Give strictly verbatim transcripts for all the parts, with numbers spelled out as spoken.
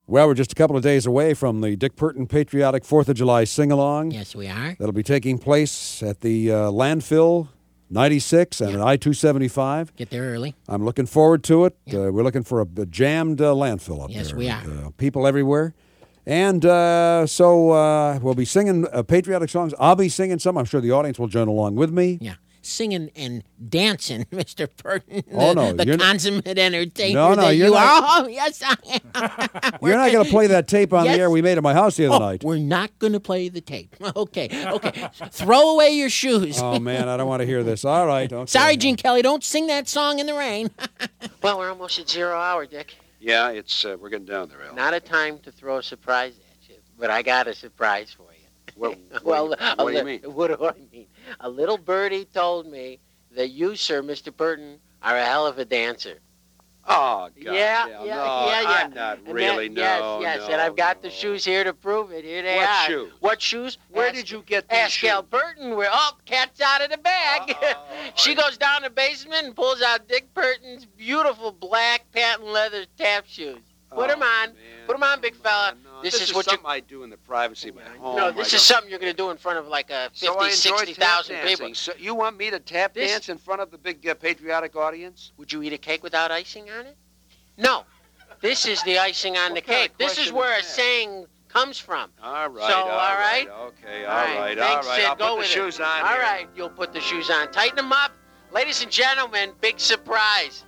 Well, we're just a couple of days away from the Dick Purton Patriotic fourth of July Sing-Along. Yes, we are. That'll be taking place at the uh, landfill ninety-six and Yeah. at I two seventy-five. Get there early. I'm looking forward to it. Yeah. Uh, we're looking for a, a jammed uh, landfill up Yes, there. we are. Uh, people everywhere. And uh, so uh, we'll be singing uh, patriotic songs. I'll be singing some. I'm sure the audience will join along with me. Yeah. Singing and dancing, Mister Purton. Oh, the, no, The you're not- consummate entertainer No, no, that you're you not- are. Oh, yes, I am. You're not going to play that tape on Yes. the air we made at my house the other Oh, night. we're not going to play the tape. Okay, okay. Throw away your shoes. Oh, man, I don't want to hear this. All right. Okay. Sorry, Gene Kelly, don't sing that song in the rain. Well, we're almost at zero hour, Dick. Yeah, it's uh, we're getting down there, Al. Not a time to throw a surprise at you, but I got a surprise for you. What, what, well, what, a do you li- mean? What do I mean? A little birdie told me that you, sir, Mister Purton, are a hell of a dancer. Oh, God. yeah, Al, yeah, no, yeah, yeah. I'm not And really, that- no, Yes, yes, no, and I've got no. the shoes here to prove it. Here they What are. shoes? What shoes? Where Ask- did you get these Ask shoes? Al Burton. We're oh, cat's out of the bag. Oh, she I- goes down the basement and pulls out Dick Purton's beautiful black patent leather tap shoes. Put Oh, 'em on. man, Put 'em on, big come fella. on, no. This This is is what you- something I do in the privacy of my home. no, I this don't- is something you're going to do in front of like a fifty, so I enjoy sixty tap thousand dancing. people. So you want me to tap This- dance in front of the big uh, patriotic audience? Would you eat a cake without icing on it? No. This is the icing on What the kind cake. of This is question where a is that? saying comes from. All right, So, all all right. right? Okay, All all right, right, all thanks, right. Sid. I'll Go put the with shoes it. on All here. right, you'll put the shoes on. Tighten them up. Ladies and gentlemen, big surprise.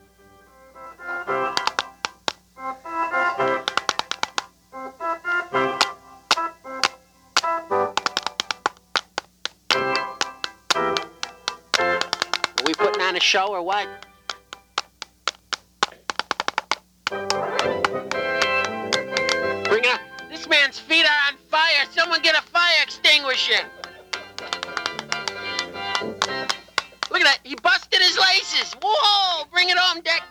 Are we putting on a show or what? Bring it up. This man's feet are on fire. Someone get a fire extinguisher. Look at that. He busted his laces. Whoa! Bring it home, Dick.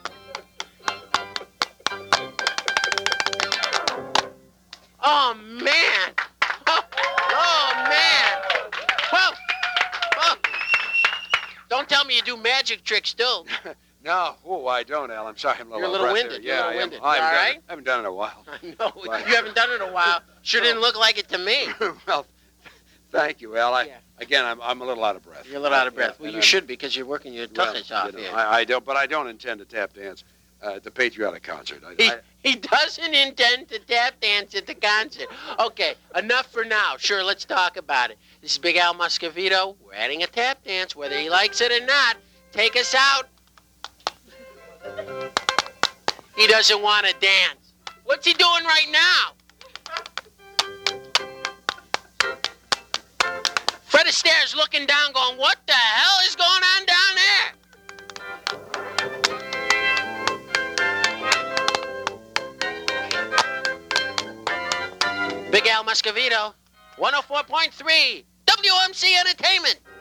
Oh, man. Oh, oh man. Whoa. Whoa. Don't tell me you do magic tricks, too. No, oh, I don't, Al. I'm sorry, I'm a little You're a little out of breath winded. here. You're a Yeah, little I am. winded. I haven't All done right? it- I haven't done it in a while. I know. Right. You haven't done it in a while. Sure didn't look like it to me. Well, thank you, Al. I, Yeah. Again, I'm, I'm a little out of breath. You're a little out of breath. Yeah, Well, and you I'm- should be because you're working your well, tuchus off you know, here. I, I don't, but I don't intend to tap dance uh, at the patriotic concert. I, He, I, he doesn't intend to tap dance at the concert. Okay, enough for now. Sure, let's talk about it. This is Big Al Muscovito. We're adding a tap dance, whether he likes it or not. Take us out. He doesn't want to dance. What's he doing right now? Fred Astaire's looking down going, what the hell is going on down there? Big Al Muscovito, one oh four point three, W M C Entertainment.